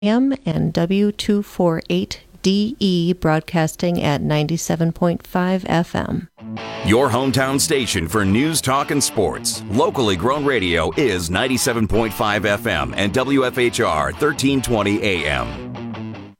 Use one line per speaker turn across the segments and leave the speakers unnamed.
AM and W248DE broadcasting at 97.5 FM.
Your hometown station for news, talk, and sports. Locally grown radio is 97.5 FM and WFHR 1320 AM.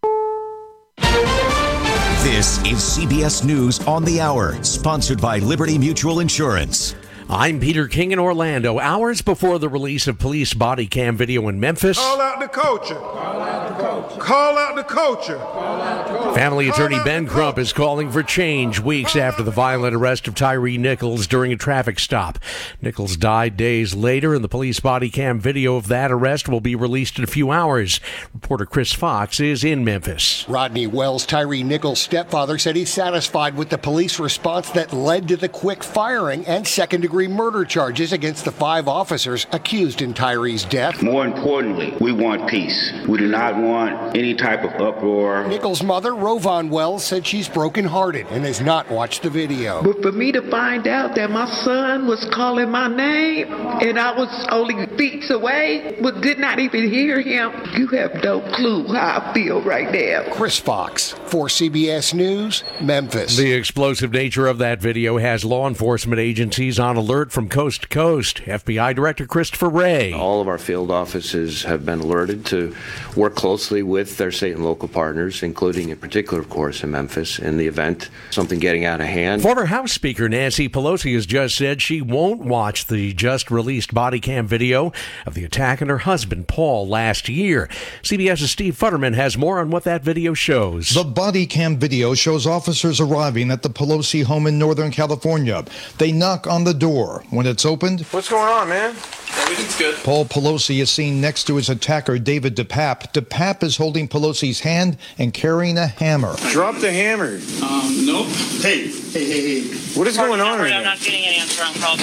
This is CBS News on the Hour, sponsored by Liberty Mutual Insurance.
I'm Peter King in Orlando. Hours before the release of police body cam video in Memphis.
Call out the culture. Call out the culture. Call out the culture. Call out the culture.
Family attorney Ben Crump is calling for change weeks after the violent arrest of Tyree Nichols during a traffic stop. Nichols died days later, and the police body cam video of that arrest will be released in a few hours. Reporter Chris Fox is in Memphis.
Rodney Wells, Tyree Nichols' stepfather, said he's satisfied with the police response that led to the quick firing and second-degree murder charges against the 5 officers accused in Tyree's death.
More importantly, we want peace. We do not want any type of uproar.
Nichols' mother, Rovon Wells, said she's brokenhearted and has not watched the video.
But for me to find out that my son was calling my name and I was only feet away, but did not even hear him, you have no clue how I feel right now.
Chris Fox for CBS News, Memphis.
The explosive nature of that video has law enforcement agencies on alert from coast to coast. FBI Director Christopher Wray.
All of our field offices have been alerted to work closely with their state and local partners, including in particular, of course, in Memphis, in the event something getting out of hand.
Former House Speaker Nancy Pelosi has just said she won't watch the just-released body cam video of the attack on her husband, Paul, last year. CBS's Steve Futterman has more on what that video shows.
The body cam video shows officers arriving at the Pelosi home in Northern California. They knock on the door. When it's opened,
what's going on, man?
Everything's good.
Paul Pelosi is seen next to his attacker, David DePape. DePape is holding Pelosi's hand and carrying a hammer.
Drop the hammer.
Nope.
Hey. What is going on right now?
I'm not getting an answer on call.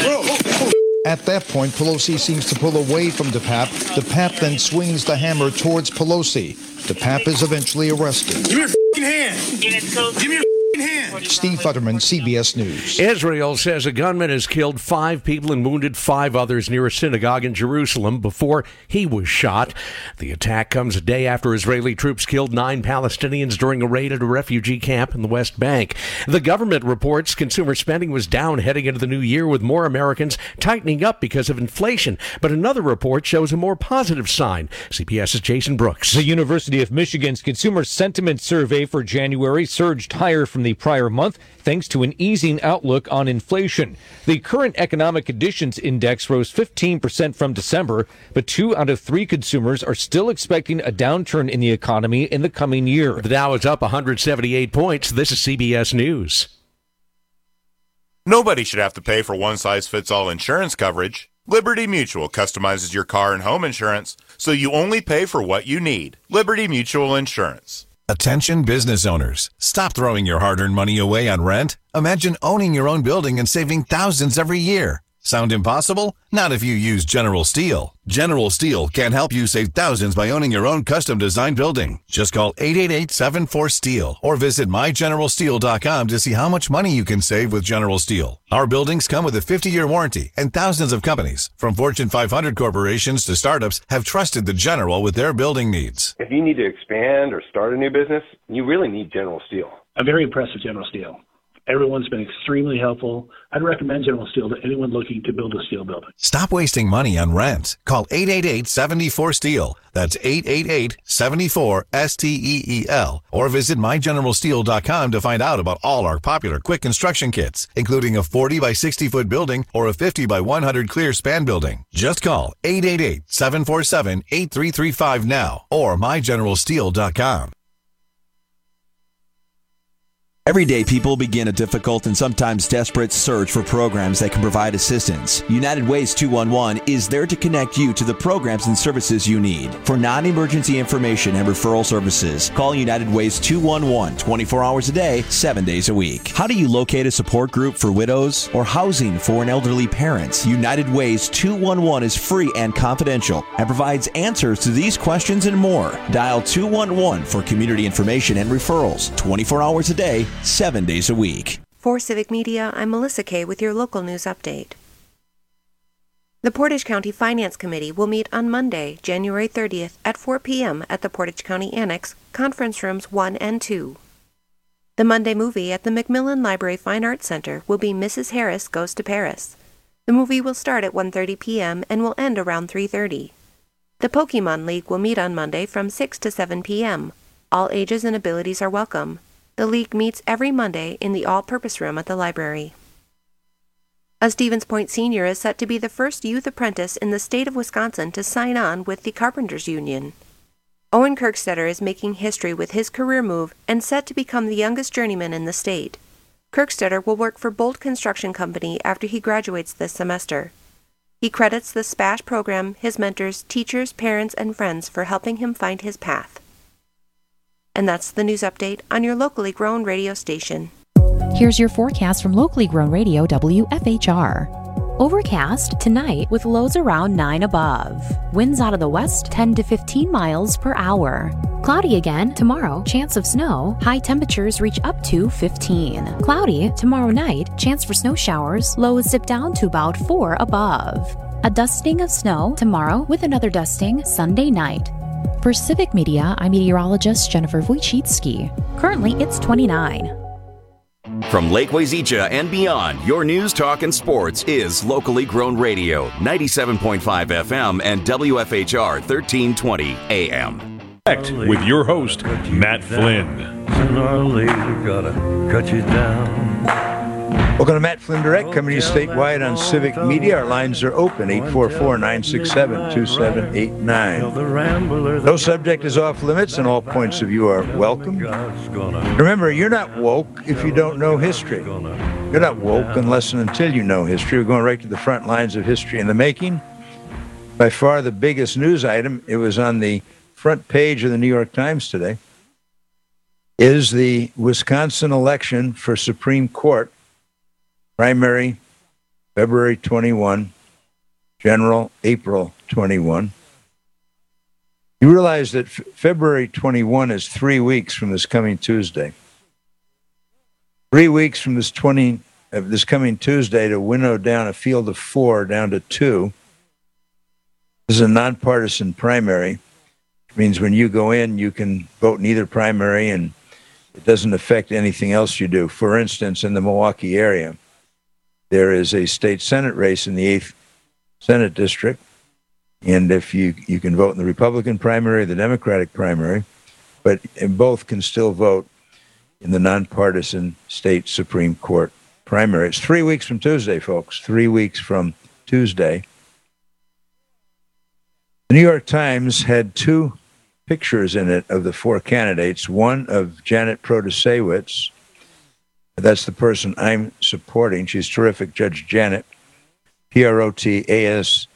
At that point, Pelosi seems to pull away from DePape. DePape then swings the hammer towards Pelosi. DePape is eventually arrested.
Give me your f***ing hand. Give me your hand.
Steve Futterman, CBS News.
Israel says a gunman has killed 5 people and wounded 5 others near a synagogue in Jerusalem before he was shot. The attack comes a day after Israeli troops killed 9 Palestinians during a raid at a refugee camp in the West Bank. The government reports consumer spending was down heading into the new year, with more Americans tightening up because of inflation. But another report shows a more positive sign. CBS's Jason Brooks.
The University of Michigan's Consumer Sentiment Survey for January surged higher from the prior month thanks to an easing outlook on inflation. The current economic conditions index rose 15% from December, but 2 out of 3 consumers are still expecting a downturn in the economy in the coming year.
The Dow is up 178 points. This is CBS News.
Nobody should have to pay for one-size-fits-all insurance coverage. Liberty Mutual customizes your car and home insurance, so you only pay for what you need. Liberty Mutual Insurance.
Attention business owners. Stop throwing your hard-earned money away on rent. Imagine owning your own building and saving thousands every year. Sound impossible? Not if you use General Steel. General Steel can help you save thousands by owning your own custom-designed building. Just call 888-74-STEEL or visit mygeneralsteel.com to see how much money you can save with General Steel. Our buildings come with a 50-year warranty, and thousands of companies, from Fortune 500 corporations to startups, have trusted the General with their building needs.
If you need to expand or start a new business, you really need General Steel.
I'm very impressed with General Steel. Everyone's been extremely helpful. I'd recommend General Steel to anyone looking to build a steel building.
Stop wasting money on rent. Call 888-74-STEEL. That's 888-74-STEEL. Or visit mygeneralsteel.com to find out about all our popular quick construction kits, including a 40 by 60 foot building or a 50 by 100 clear span building. Just call 888-747-8335 now or mygeneralsteel.com.
Everyday people begin a difficult and sometimes desperate search for programs that can provide assistance. United Ways 211 is there to connect you to the programs and services you need. For non-emergency information and referral services, call United Ways 211 24 hours a day, 7 days a week. How do you locate a support group for widows or housing for an elderly parent? United Ways 211 is free and confidential and provides answers to these questions and more. Dial 211 for community information and referrals, 24 hours a day, 7 days a week.
For Civic Media, I'm Melissa Kay with your local news update.
The Portage County Finance Committee will meet on Monday, January 30th at 4 p.m. at the Portage County Annex, Conference Rooms 1 and 2. The Monday movie at the Macmillan Library Fine Arts Center will be Mrs. Harris Goes to Paris. The movie will start at 1:30 p.m. and will end around 3:30. The Pokemon League will meet on Monday from 6 to 7 p.m. All ages and abilities are welcome. The League meets every Monday in the all-purpose room at the library. A Stevens Point senior is set to be the first youth apprentice in the state of Wisconsin to sign on with the Carpenters Union. Owen Kirkstetter is making history with his career move and set to become the youngest journeyman in the state. Kirkstetter will work for Bolt Construction Company after he graduates this semester. He credits the SPASH program, his mentors, teachers, parents, and friends for helping him find his path. And that's the news update on your locally grown radio station.
Here's your forecast from locally grown radio WFHR. Overcast tonight with lows around 9 above. Winds out of the west 10 to 15 miles per hour. Cloudy again tomorrow, chance of snow. High temperatures reach up to 15. Cloudy tomorrow night, chance for snow showers. Lows dip down to about 4 above. A dusting of snow tomorrow with another dusting Sunday night. For Civic Media, I'm meteorologist Jennifer Wojcicki. Currently, it's 29.
From Lake Wazeecha and beyond, your news, talk, and sports is locally grown radio, 97.5 FM and WFHR 1320 AM.
With your host, Matt Flynn.
Sooner or later, gotta cut you down.
Welcome to Matt Flynn Direct, coming to you statewide on Civic Media. Our lines are open, 844-967-2789. No subject is off limits, and all points of view are welcome. Remember, you're not woke if you don't know history. You're not woke unless and until you know history. We're going right to the front lines of history in the making. By far the biggest news item, it was on the front page of the New York Times today, is the Wisconsin election for Supreme Court. Primary, February 21, general, April 21. You realize that February 21 is 3 weeks from this coming Tuesday. 3 weeks from this coming Tuesday to winnow down a field of 4 down to 2. This is a nonpartisan primary. It means when you go in, you can vote in either primary and it doesn't affect anything else you do. For instance, in the Milwaukee area, there is a state Senate race in the 8th Senate District, and if you can vote in the Republican primary or the Democratic primary, but both can still vote in the nonpartisan state Supreme Court primary. It's 3 weeks from Tuesday, folks, 3 weeks from Tuesday. The New York Times had 2 pictures in it of the 4 candidates, one of Janet Protasiewicz. That's the person I'm supporting. She's terrific, Judge Janet, Protasiewicz.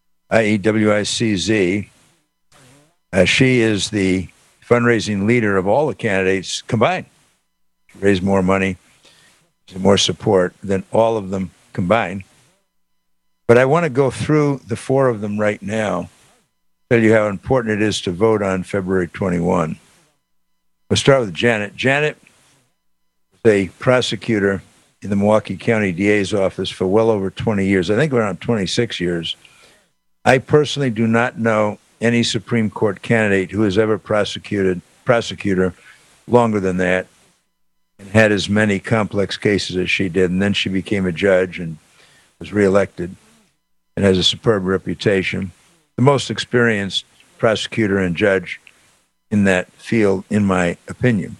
She is the fundraising leader of all the candidates combined. She raised more money, more support than all of them combined. But I want to go through the 4 of them right now, tell you how important it is to vote on February 21. We'll start with Janet. Janet a prosecutor in the Milwaukee County DA's office for well over 20 years. I think around 26 years. I personally do not know any Supreme Court candidate who has ever prosecutor longer than that and had as many complex cases as she did. And then she became a judge and was reelected and has a superb reputation. The most experienced prosecutor and judge in that field, in my opinion.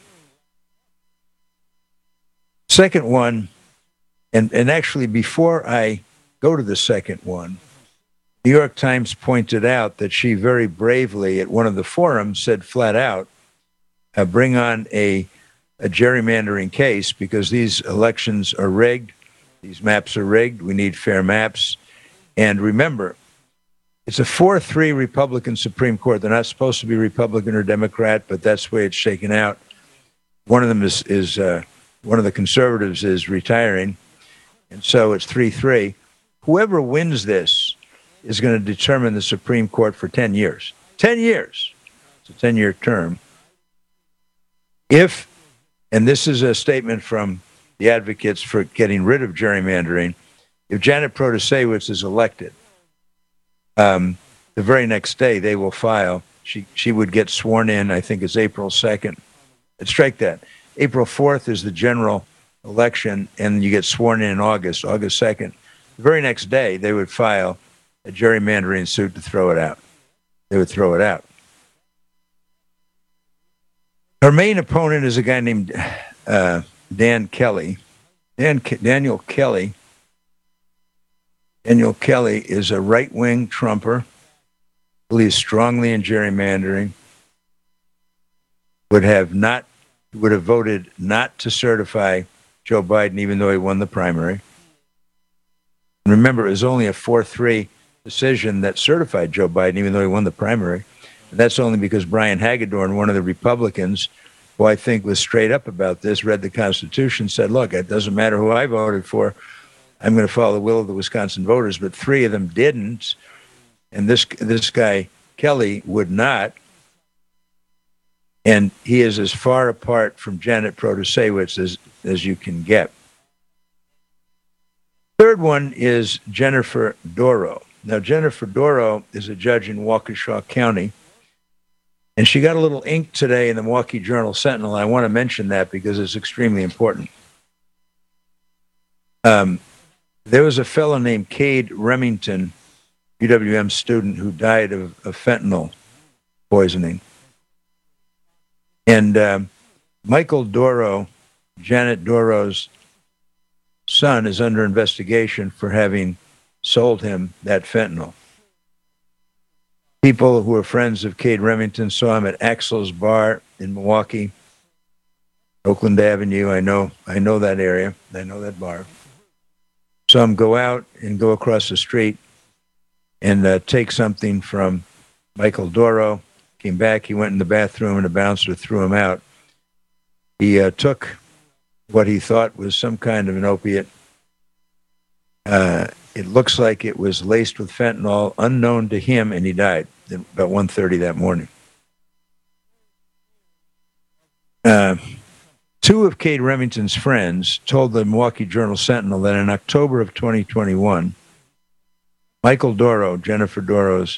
Second one, and actually before I go to the second one, New York Times pointed out that she very bravely at one of the forums said flat out, bring on a gerrymandering case because these elections are rigged, these maps are rigged, we need fair maps. And remember, it's a 4-3 Republican Supreme Court. They're not supposed to be Republican or Democrat, but that's the way it's shaken out. One of them is one of the conservatives is retiring, and so it's 3-3. Whoever wins this is going to determine the Supreme Court for 10 years. 10 years. It's a 10-year term. If, and this is a statement from the advocates for getting rid of gerrymandering, if Janet Protasiewicz is elected, The very next day, they will file. She would get sworn in, I think it's April 2nd. Strike that. April 4th is the general election, and you get sworn in August 2nd. The very next day, they would file a gerrymandering suit to throw it out. They would throw it out. Her main opponent is a guy named Dan Kelly. Daniel Kelly. Daniel Kelly is a right-wing Trumper, believes strongly in gerrymandering, would have voted not to certify Joe Biden even though he won the primary. And remember, it was only a 4-3 decision that certified Joe Biden even though he won the primary. And that's only because Brian Hagedorn, one of the Republicans, who I think was straight up about this, read the Constitution, said, look, it doesn't matter who I voted for. I'm going to follow the will of the Wisconsin voters. But 3 of them didn't. And this guy, Kelly, would not. And he is as far apart from Janet Protasewicz as you can get. Third one is Jennifer Dorow. Now, Jennifer Dorow is a judge in Waukesha County. And she got a little ink today in the Milwaukee Journal-Sentinel. I want to mention that because it's extremely important. There was a fellow named Cade Remington, UWM student, who died of fentanyl poisoning. And Michael Dorow, Janet Dorow's son, is under investigation for having sold him that fentanyl. People who are friends of Cade Remington saw him at Axel's Bar in Milwaukee, Oakland Avenue. I know that area. I know that bar. Saw him go out and go across the street and take something from Michael Dorow. Came back. He went in the bathroom and a bouncer threw him out. He took what he thought was some kind of an opiate. It looks like it was laced with fentanyl, unknown to him, and he died at about 1:30 that morning. 2 of Cade Remington's friends told the Milwaukee Journal-Sentinel that in October of 2021, Michael Dorow, Jennifer Dorow's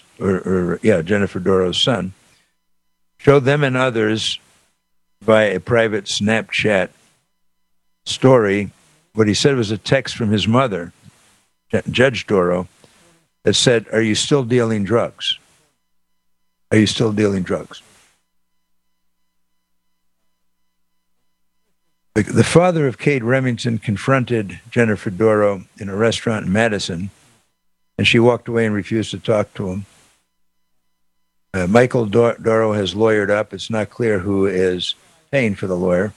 son, showed them and others by a private Snapchat story what he said was a text from his mother, Judge Dorow, that said, "Are you still dealing drugs? Are you still dealing drugs?" The father of Cade Remington confronted Jennifer Dorow in a restaurant in Madison, and she walked away and refused to talk to him. Michael Dorow has lawyered up. It's not clear who is paying for the lawyer.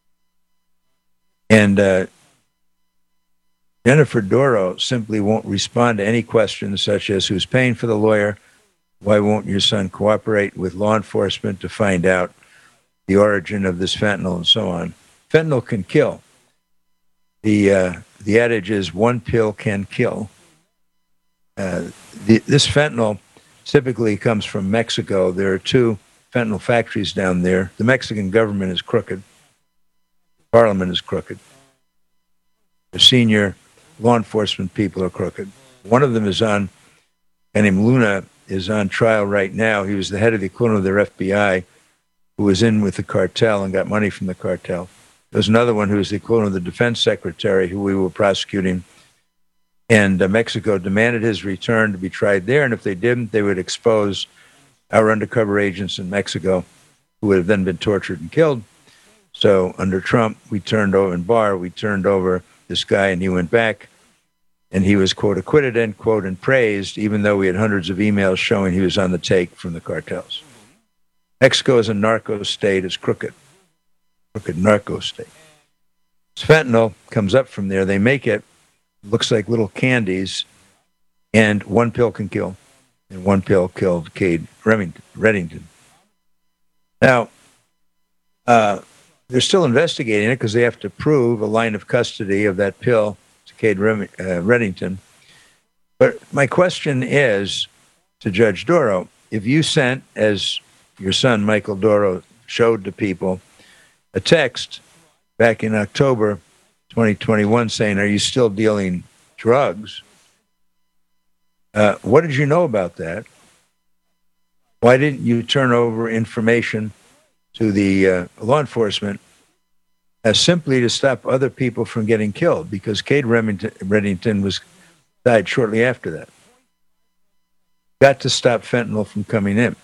And Jennifer Dorow simply won't respond to any questions such as who's paying for the lawyer, why won't your son cooperate with law enforcement to find out the origin of this fentanyl, and so on. Fentanyl can kill. The adage is one pill can kill. This fentanyl typically comes from Mexico. There are 2 fentanyl factories down there. The Mexican government is crooked. Parliament is crooked. The senior law enforcement people are crooked. One of them is a guy named Luna is on trial right now. He was the head of the equivalent of their FBI who was in with the cartel and got money from the cartel. There's another one who was the equivalent of the defense secretary who we were prosecuting. And Mexico demanded his return to be tried there. And if they didn't, they would expose our undercover agents in Mexico who would have then been tortured and killed. So under Trump, we turned over this guy, and he went back. And he was, quote, acquitted, end quote, and praised, even though we had hundreds of emails showing he was on the take from the cartels. Mexico is a narco state. It's crooked narco state. Fentanyl comes up from there. They make it, looks like little candies, and one pill can kill. And one pill killed Cade Remington. Now, they're still investigating it because they have to prove a line of custody of that pill to Cade Remington. But my question is to Judge Dorow, if you sent, as your son Michael Dorow showed to people, a text back in October 2021 saying, "Are you still dealing drugs?" What did you know about that? Why didn't you turn over information to the law enforcement simply to stop other people from getting killed? Because Cade Reddington died shortly after that. Got to stop fentanyl from coming in.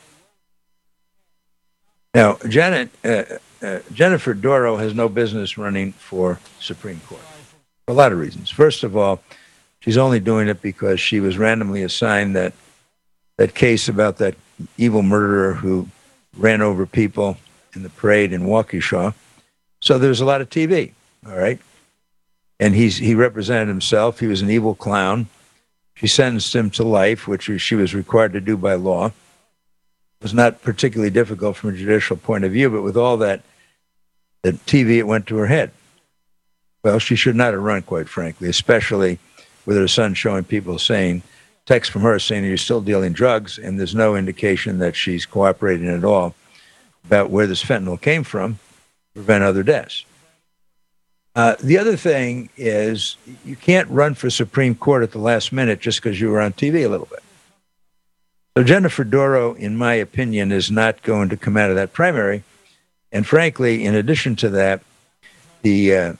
Now, Jennifer Doro has no business running for Supreme Court for a lot of reasons. First of all, she's only doing it because she was randomly assigned that case about that evil murderer who ran over people in the parade in Waukesha. So there's a lot of TV, all right? And he represented himself. He was an evil clown. She sentenced him to life, which she was required to do by law. It was not particularly difficult from a judicial point of view, but with all that TV, it went to her head. Well, she should not have run, quite frankly, especially with her son showing people text from her saying you're still dealing drugs, and there's no indication that she's cooperating at all about where this fentanyl came from to prevent other deaths. The other thing is you can't run for Supreme Court at the last minute just because you were on TV a little bit. So Jennifer Doro, in my opinion, is not going to come out of that primary. And frankly, in addition to that, the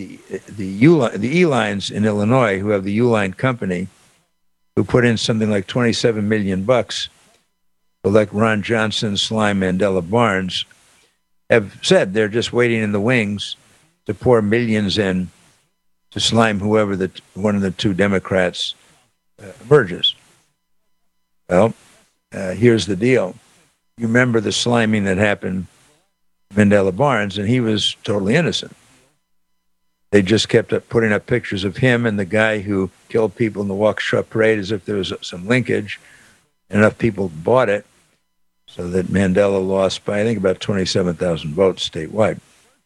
E-Lines in Illinois, who have the U-Line company, who put in something like $27 million to elect Ron Johnson, Sly Mandela Barnes, have said they're just waiting in the wings to pour millions in to slime whoever one of the two Democrats emerges. Well, here's the deal. You remember the sliming that happened to Mandela Barnes, and he was totally innocent. They just kept putting up pictures of him and the guy who killed people in the Waukesha parade as if there was some linkage. Enough people bought it so that Mandela lost by, I think, about 27,000 votes statewide.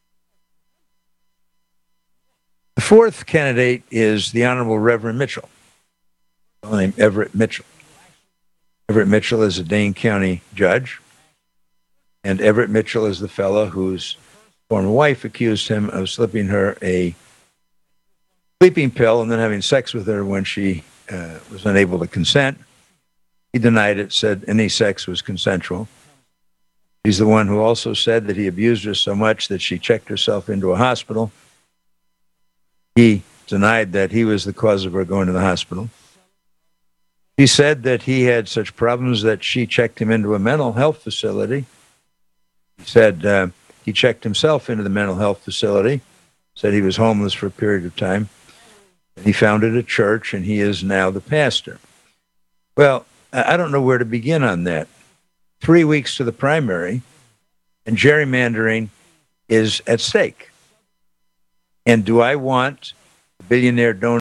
The fourth candidate is the Honorable Reverend Mitchell, a fellow named Everett Mitchell. Everett Mitchell is a Dane County judge, and Everett Mitchell is the fellow whose former wife accused him of slipping her a sleeping pill and then having sex with her when she was unable to consent. He denied it, said any sex was consensual. He's the one who also said that he abused her so much that she checked herself into a hospital. He denied that he was the cause of her going to the hospital. He said that he had such problems that she checked him into a mental health facility. He said he checked himself into the mental health facility, said he was homeless for a period of time. He founded a church, and he is now the pastor. Well, I don't know where to begin on that. 3 weeks to the primary, and gerrymandering is at stake. And do I want a billionaire donor?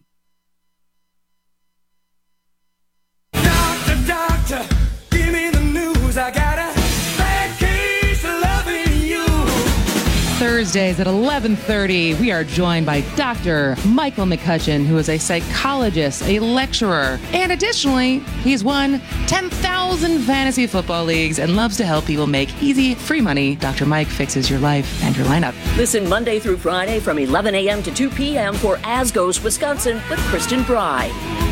Doctor, give me the news. I got a bad case of loving you.
Thursdays at 11:30, we are joined by Dr. Michael McCutcheon, who is a psychologist, a lecturer, and additionally, he's won 10,000 fantasy football leagues and loves to help people make easy, free money. Dr. Mike fixes your life and your lineup.
Listen Monday through Friday from 11 a.m. to 2 p.m. for As Goes Wisconsin with Kristen Bry.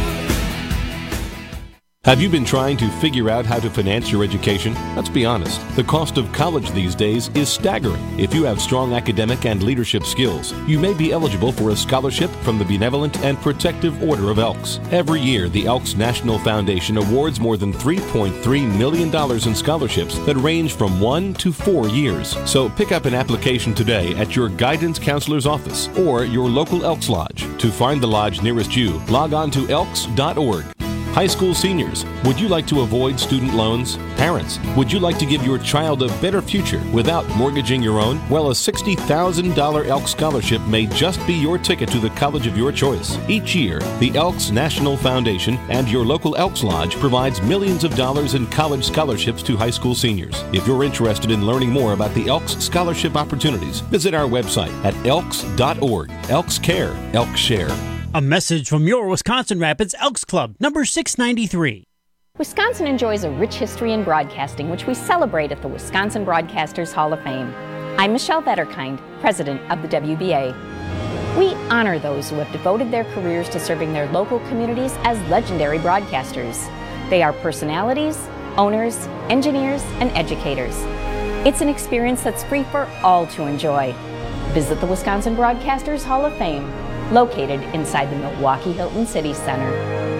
Have you been trying to figure out how to finance your education? Let's be honest, the cost of college these days is staggering. If you have strong academic and leadership skills, you may be eligible for a scholarship from the Benevolent and Protective Order of Elks. Every year, the Elks National Foundation awards more than $3.3 million in scholarships that range from 1 to 4 years. So pick up an application today at your guidance counselor's office or your local Elks Lodge. To find the lodge nearest you, log on to elks.org. High school seniors, would you like to avoid student loans? Parents, would you like to give your child a better future without mortgaging your own? Well, a $60,000 Elks Scholarship may just be your ticket to the college of your choice. Each year, the Elks National Foundation and your local Elks Lodge provides millions of dollars in college scholarships to high school seniors. If you're interested in learning more about the Elks Scholarship opportunities, visit our website at elks.org. Elks Care, Elks Share.
A message from your Wisconsin Rapids Elks Club, number 693.
Wisconsin enjoys a rich history in broadcasting, which we celebrate at the Wisconsin Broadcasters Hall of Fame. I'm Michelle Vetterkind, president of the WBA. We honor those who have devoted their careers to serving their local communities as legendary broadcasters. They are personalities, owners, engineers, and educators. It's an experience that's free for all to enjoy. Visit the Wisconsin Broadcasters Hall of Fame, located inside the Milwaukee Hilton City Center.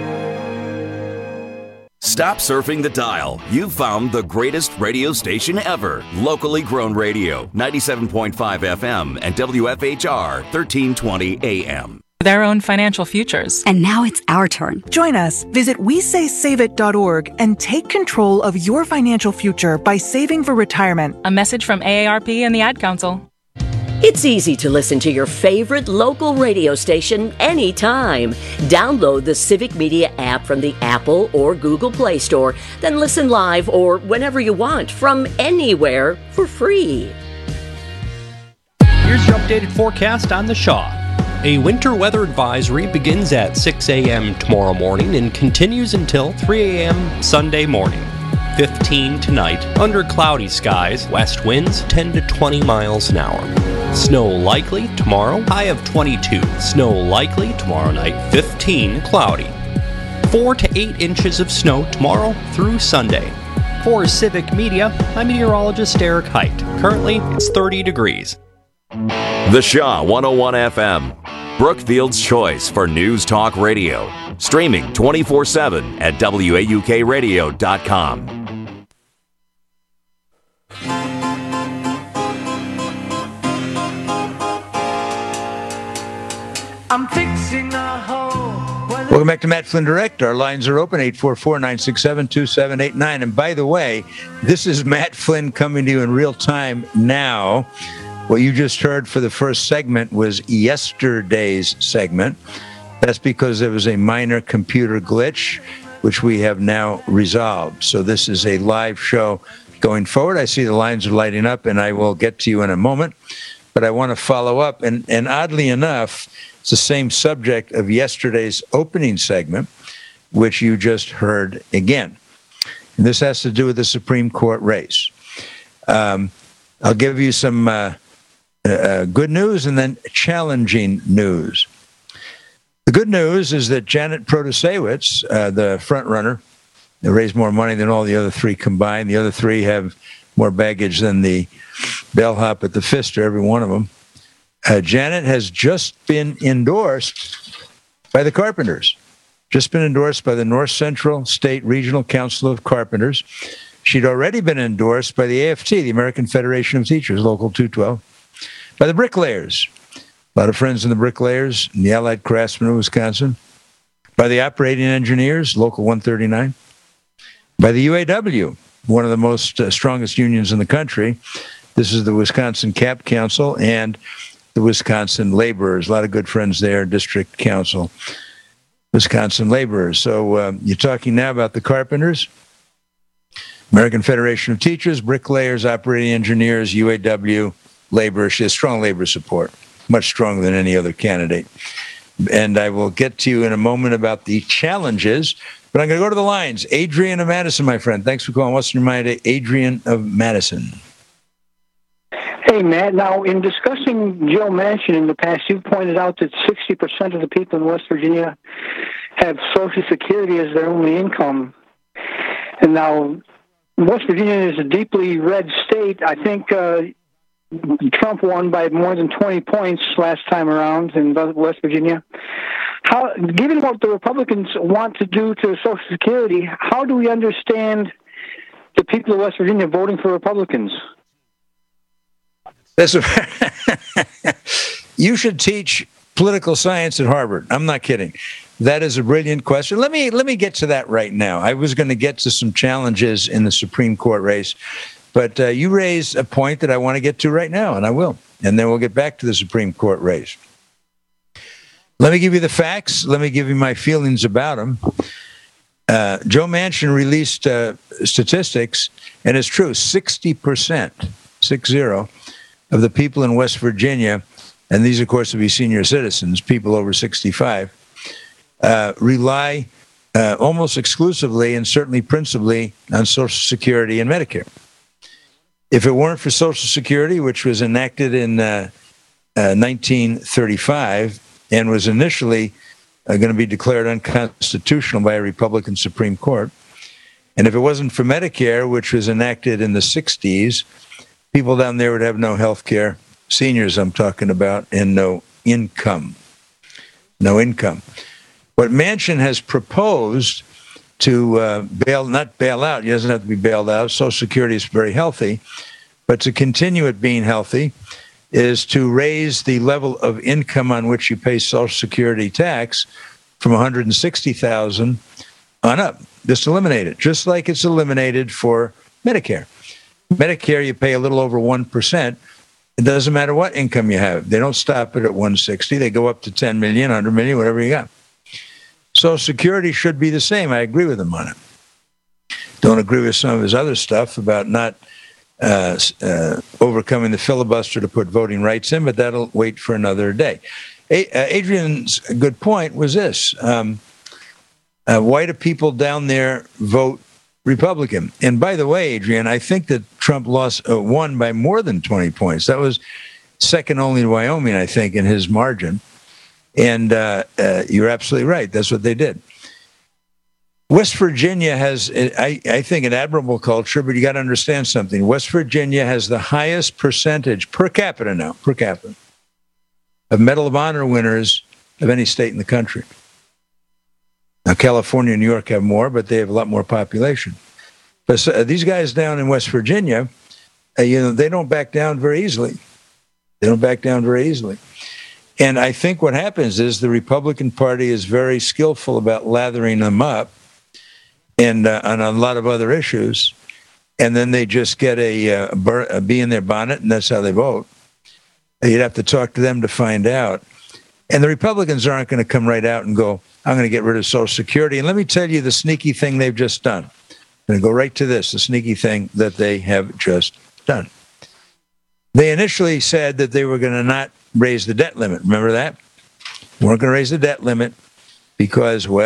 Stop surfing the dial. You've found the greatest radio station ever. Locally grown radio, 97.5 FM and WFHR 1320 AM.
Their own financial futures.
And now it's our turn.
Join us. Visit WeSaySaveIt.org and take control of your financial future by saving for retirement.
A message from AARP and the Ad Council.
It's easy to listen to your favorite local radio station anytime. Download the Civic Media app from the Apple or Google Play Store, then listen live or whenever you want from anywhere for free.
Here's your updated forecast on the Shaw. A winter weather advisory begins at 6 a.m. tomorrow morning and continues until 3 a.m. Sunday morning. 15 tonight, under cloudy skies, west winds 10 to 20 miles an hour. Snow likely tomorrow, high of 22. Snow likely tomorrow night, 15, cloudy. 4 to 8 inches of snow tomorrow through Sunday. For Civic Media, I'm meteorologist Eric Height. Currently, it's 30 degrees.
The Shaw 101 FM, Brookfield's choice for news talk radio. Streaming 24/7 at WAUKradio.com.
I'm fixing a hole.
Welcome back to Matt Flynn Direct. Our lines are open, 844-967-2789. And by the way, this is Matt Flynn coming to you in real time now. What you just heard for the first segment was yesterday's segment. That's because there was a minor computer glitch, which we have now resolved. So this is a live show going forward. I see the lines are lighting up, and I will get to you in a moment. But I want to follow up. And oddly enough, it's the same subject of yesterday's opening segment, which you just heard again. And this has to do with the Supreme Court race. I'll give you some good news and then challenging news. The good news is that Janet Protasiewicz, the front runner, raised more money than all the other three combined. The other three have more baggage than the bellhop at the Pfister, every one of them. Janet has just been endorsed by the Carpenters, just been endorsed by the North Central State Regional Council of Carpenters. She'd already been endorsed by the AFT, the American Federation of Teachers, Local 212, by the Bricklayers, a lot of friends in the Bricklayers, and the Allied Craftsmen of Wisconsin, by the Operating Engineers, Local 139, by the UAW, one of the most strongest unions in the country. This is the Wisconsin CAP Council and the Wisconsin Laborers. A lot of good friends there, District Council, Wisconsin Laborers. So you're talking now about the Carpenters, American Federation of Teachers, Bricklayers, Operating Engineers, UAW, Labor. She has strong labor support, much stronger than any other candidate. And I will get to you in a moment about the challenges, but I'm going to go to the lines. Adrian of Madison, my friend. Thanks for calling. What's your mind, Adrian of Madison?
Hey, Matt. Now, in discussing Joe Manchin in the past, you pointed out that 60% of the people in West Virginia have Social Security as their only income. And now, West Virginia is a deeply red state. I think Trump won by more than 20 points last time around in West Virginia. Given what the Republicans want to do to Social Security, how do we understand the people of West Virginia voting for Republicans?
You should teach political science at Harvard. I'm not kidding. That is a brilliant question. Let me get to that right now. I was going to get to some challenges in the Supreme Court race, but you raised a point that I want to get to right now, and I will. And then we'll get back to the Supreme Court race. Let me give you the facts. Let me give you my feelings about them. Joe Manchin released statistics, and it's true, 60%, 60, of the people in West Virginia, and these, of course, would be senior citizens, people over 65, rely almost exclusively and certainly principally on Social Security and Medicare. If it weren't for Social Security, which was enacted in 1935 and was initially going to be declared unconstitutional by a Republican Supreme Court. And if it wasn't for Medicare, which was enacted in the 60s, people down there would have no health care, seniors I'm talking about, and no income. No income. What Manchin has proposed to not bail out, he doesn't have to be bailed out, Social Security is very healthy, but to continue it being healthy is to raise the level of income on which you pay Social Security tax from $160,000 on up. Just eliminate it, just like it's eliminated for Medicare. Medicare, you pay a little over 1%. It doesn't matter what income you have. They don't stop it at 160. They go up to 10 million, 100 million, whatever you got. Social Security should be the same. I agree with him on it. Don't agree with some of his other stuff about not overcoming the filibuster to put voting rights in, but that'll wait for another day. Adrian's good point was this. Why do people down there vote Republican? And by the way, Adrian, I think that Trump won by more than 20 points. That was second only to Wyoming, I think, in his margin. And you're absolutely right. That's what they did. West Virginia has, I think, an admirable culture, but you got to understand something. West Virginia has the highest percentage per capita of Medal of Honor winners of any state in the country. Now, California and New York have more, but they have a lot more population. But these guys down in West Virginia, they don't back down very easily. And I think what happens is the Republican Party is very skillful about lathering them up and on a lot of other issues. And then they just get a bee in their bonnet, and that's how they vote. You'd have to talk to them to find out. And the Republicans aren't going to come right out and go, I'm going to get rid of Social Security. And let me tell you the sneaky thing they've just done. I'm going to go right to this, the sneaky thing that they have just done. They initially said that they were going to not raise the debt limit. Remember that? We weren't going to raise the debt limit because they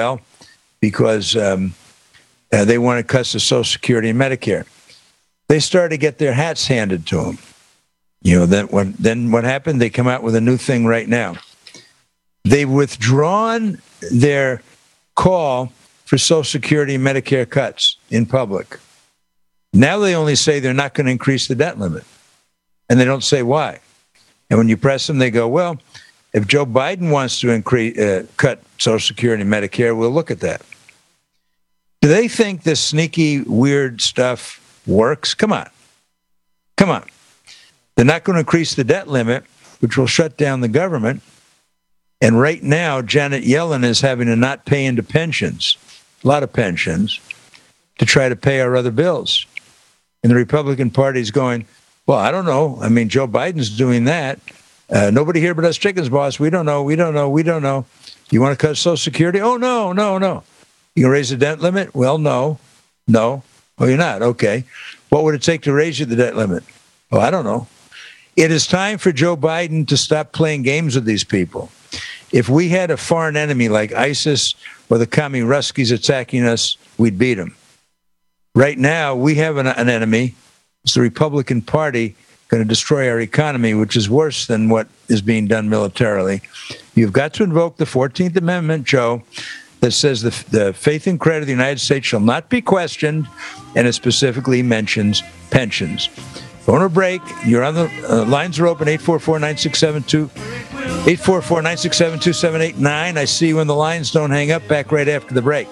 want to cut the Social Security and Medicare. They started to get their hats handed to them. Then what happened? They come out with a new thing right now. They've withdrawn their call for Social Security and Medicare cuts in public. Now they only say they're not going to increase the debt limit. And they don't say why. And when you press them, they go, well, if Joe Biden wants to cut Social Security and Medicare, we'll look at that. Do they think this sneaky, weird stuff works? Come on. They're not going to increase the debt limit, which will shut down the government. And right now, Janet Yellen is having to not pay into pensions, a lot of pensions, to try to pay our other bills. And the Republican Party is going, well, I don't know. I mean, Joe Biden's doing that. Nobody here but us chickens, boss. We don't know. You want to cut Social Security? Oh, no. You going to raise the debt limit? Well, no. Oh, you're not? Okay. What would it take to raise you the debt limit? Oh, I don't know. It is time for Joe Biden to stop playing games with these people. If we had a foreign enemy like ISIS or the commie Ruskies attacking us, we'd beat them. Right now, we have an enemy. It's the Republican Party going to destroy our economy, which is worse than what is being done militarily. You've got to invoke the 14th Amendment, Joe, that says the faith and credit of the United States shall not be questioned, and it specifically mentions pensions. Going to break. You're on the lines are open, 844-967-2789. I see you when the lines don't hang up. Back right after the break.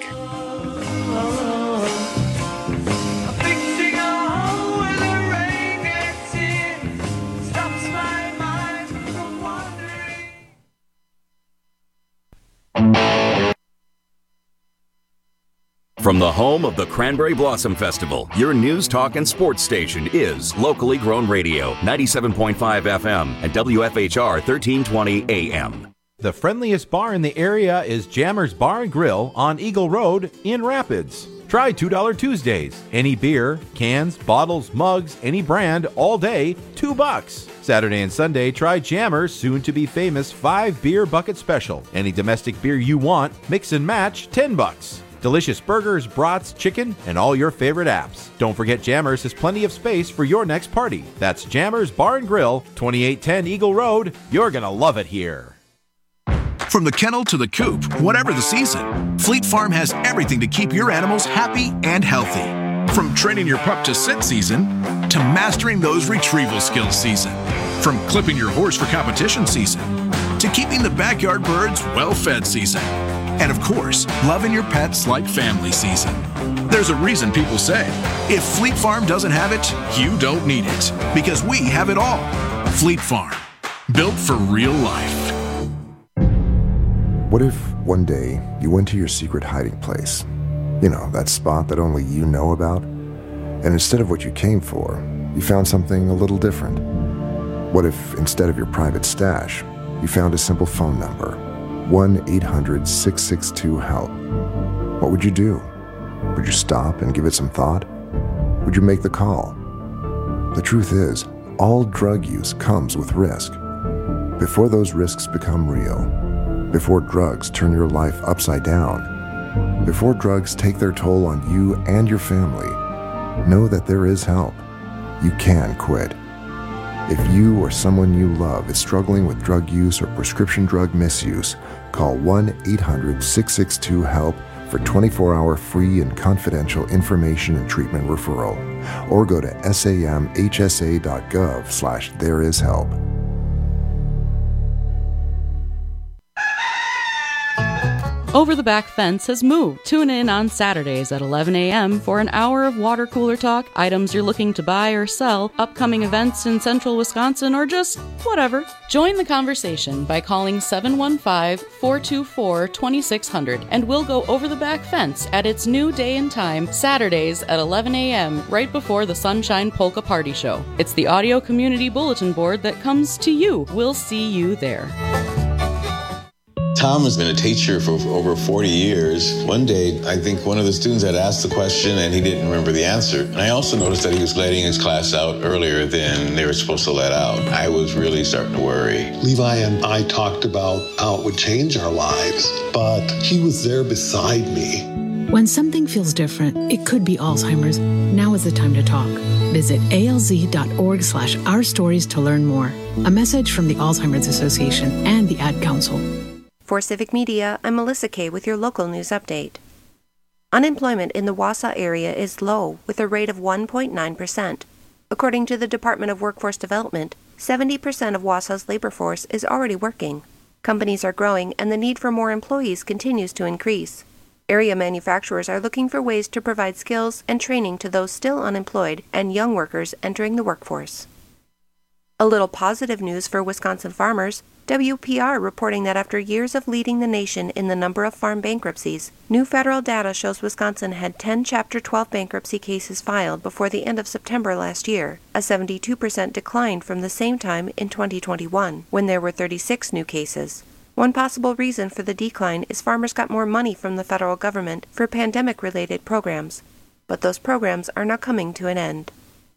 From the home of the Cranberry Blossom Festival, your news, talk, and sports station is Locally Grown Radio, 97.5 FM and WFHR 1320 AM.
The friendliest bar in the area is Jammer's Bar and Grill on Eagle Road in Rapids. Try $2 Tuesdays. Any beer, cans, bottles, mugs, any brand, all day, $2. Saturday and Sunday, try Jammer's soon-to-be famous 5-beer bucket special. Any domestic beer you want, mix and match, $10. Delicious burgers, brats, chicken, and all your favorite apps. Don't forget Jammers has plenty of space for your next party. That's Jammers Bar and Grill, 2810 Eagle Road. You're going to love it here.
From the kennel to the coop, whatever the season, Fleet Farm has everything to keep your animals happy and healthy. From training your pup to sit season, to mastering those retrieval skills season. From clipping your horse for competition season, to keeping the backyard birds well-fed season. And of course, loving your pets like family season. There's a reason people say, if Fleet Farm doesn't have it, you don't need it. Because we have it all. Fleet Farm, built for real life.
What if one day you went to your secret hiding place? You know, that spot that only you know about? And instead of what you came for, you found something a little different. What if instead of your private stash, you found a simple phone number, 1-800-662-HELP? What would you do? Would you stop and give it some thought? Would you make the call? The truth is, all drug use comes with risk. Before those risks become real, before drugs turn your life upside down, before drugs take their toll on you and your family, know that there is help. You can quit. If you or someone you love is struggling with drug use or prescription drug misuse, call 1-800-662-HELP for 24-hour free and confidential information and treatment referral, or go to samhsa.gov/thereishelp.
Over the Back Fence has moved. Tune in on Saturdays at 11 a.m. for an hour of water cooler talk, items you're looking to buy or sell, upcoming events in central Wisconsin, or just whatever. Join the conversation by calling 715-424-2600, and we'll go over the Back Fence at its new day and time, Saturdays at 11 a.m., right before the Sunshine Polka Party Show. It's the audio community bulletin board that comes to you. We'll see you there.
Tom has been a teacher for over 40 years. One day, I think one of the students had asked the question and he didn't remember the answer. And I also noticed that he was letting his class out earlier than they were supposed to let out. I was really starting to worry.
Levi and I talked about how it would change our lives, but he was there beside me.
When something feels different, it could be Alzheimer's. Now is the time to talk. Visit alz.org/ourstories to learn more. A message from the Alzheimer's Association and the Ad Council.
For Civic Media, I'm Melissa Kay with your local news update. Unemployment in the Wausau area is low, with a rate of 1.9%. According to the Department of Workforce Development, 70% of Wausau's labor force is already working. Companies are growing, and the need for more employees continues to increase. Area manufacturers are looking for ways to provide skills and training to those still unemployed and young workers entering the workforce. A little positive news for Wisconsin farmers. WPR reporting that after years of leading the nation in the number of farm bankruptcies, new federal data shows Wisconsin had 10 Chapter 12 bankruptcy cases filed before the end of September last year, a 72% decline from the same time in 2021, when there were 36 new cases. One possible reason for the decline is farmers got more money from the federal government for pandemic-related programs, but those programs are now coming to an end.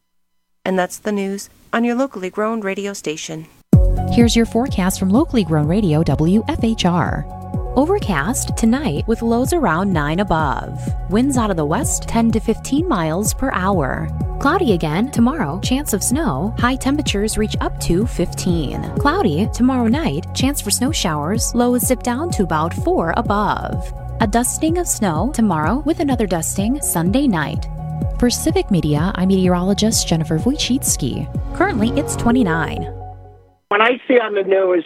And that's the news on your locally grown radio station.
Here's your forecast from locally grown radio WFHR. Overcast tonight with lows around 9 above. Winds out of the west 10 to 15 miles per hour. Cloudy again tomorrow, chance of snow. High temperatures reach up to 15. Cloudy tomorrow night, chance for snow showers. Lows dip down to about 4 above. A dusting of snow tomorrow with another dusting Sunday night. For Civic Media, I'm meteorologist Jennifer Wojcicki. Currently, it's 29.
When I see on the news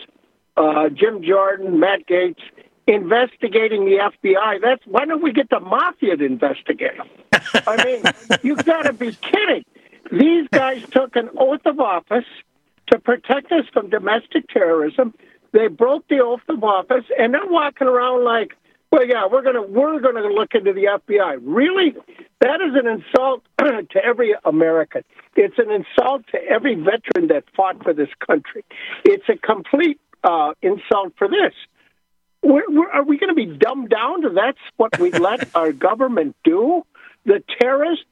Jim Jordan, Matt Gaetz investigating the FBI, why don't we get the mafia to investigate them? I mean, you've got to be kidding. These guys took an oath of office to protect us from domestic terrorism. They broke the oath of office, and they're walking around like, well, yeah, we're gonna look into the FBI. Really? That is an insult to every American. It's an insult to every veteran that fought for this country. It's a complete insult for this. Are we going to be dumbed down to that's what we let our government do? The terrorists?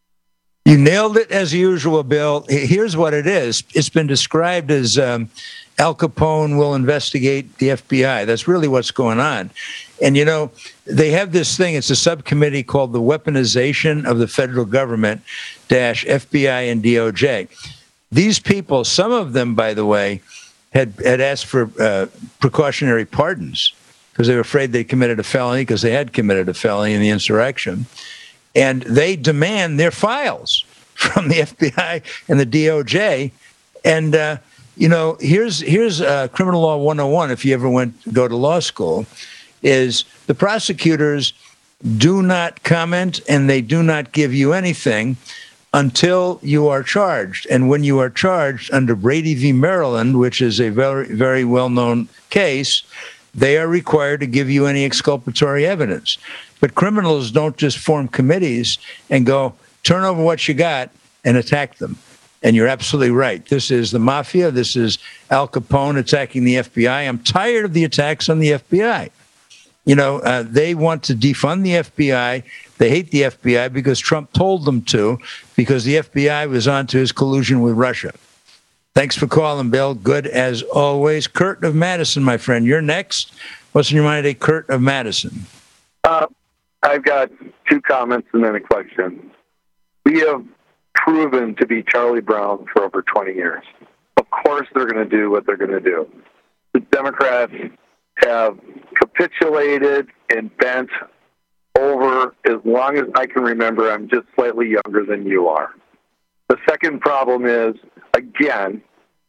You nailed it as usual, Bill. Here's what it is. It's been described as Al Capone will investigate the FBI. That's really what's going on. And, they have this thing. It's a subcommittee called the Weaponization of the Federal Government - FBI and DOJ. These people, some of them, by the way, had asked for precautionary pardons because they were afraid they committed a felony, because they had committed a felony in the insurrection. And they demand their files from the FBI and the DOJ. And, here's Criminal Law 101, if you ever go to law school, is the prosecutors do not comment and they do not give you anything until you are charged. And when you are charged under Brady v. Maryland, which is a very, very well-known case, they are required to give you any exculpatory evidence. But criminals don't just form committees and go, turn over what you got and attack them. And you're absolutely right. This is the mafia. This is Al Capone attacking the FBI. I'm tired of the attacks on the FBI. They want to defund the FBI. They hate the FBI because Trump told them to, because the FBI was onto his collusion with Russia. Thanks for calling, Bill. Good as always. Kurt of Madison, my friend. You're next. What's in your mind today, Kurt of Madison?
I've got two comments and then a question. We have proven to be Charlie Brown for over 20 years. Of course they're going to do what they're going to do. The Democrats have capitulated and bent over as long as I can remember. I'm just slightly younger than you are. The second problem is, again,